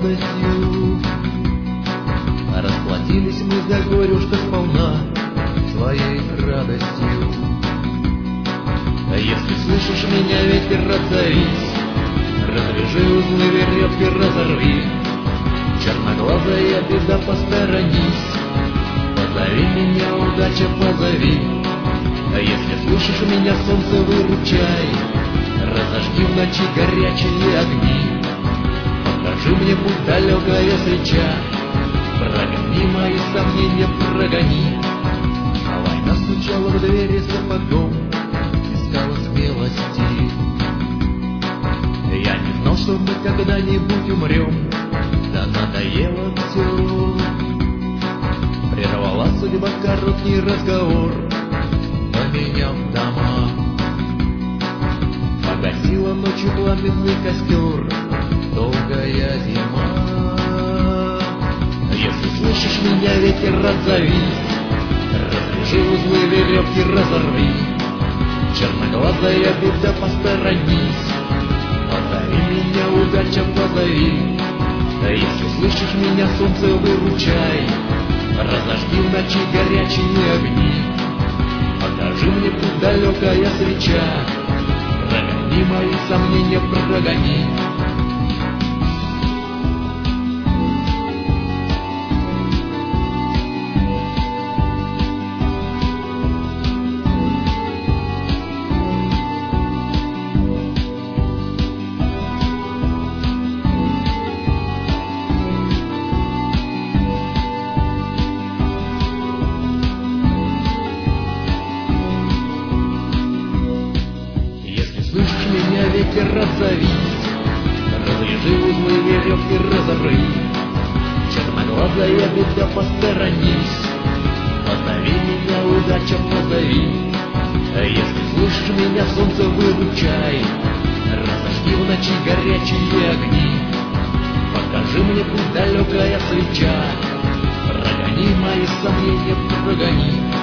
радостью. Расплатились мы за горюшка сполна своей радостью. Если слышишь меня, ветер, отзовись, развяжи узлы, веревки разорви. Черноглазая беда, посторонись, позови меня, удача, позови. Если слышишь меня, солнце, выручай, разожги в ночи горячие огни. Покажи мне путь, далекая свеча, прогони мои сомнения, прогони. А война стучала в двери сапогом, искала смелости. Я не знал, что мы когда-нибудь умрем, да надоело все. Прервала судьба короткий разговор, поменяв дома. Погасила ночью пламенный костер, долгая зима. Если слышишь меня, ветер, отзовись, развяжи узлы, веревки разорви. Черноглазая беда, посторонись, позови меня, удача, позови. Если слышишь меня, солнце, выручай, разожги в ночи горячие огни. Покажи мне путь, далекая свеча, прогони мои сомнения, прогони. Слышишь меня, ветер, отзовись, развяжи узлы, веревки разорви. Черноглазая беда, посторонись, позови меня, удача, позови. Если слышишь меня, солнце, выручай, разожги в ночи горячие огни. Покажи мне путь, далекая свеча, прогони мои сомнения, прогони.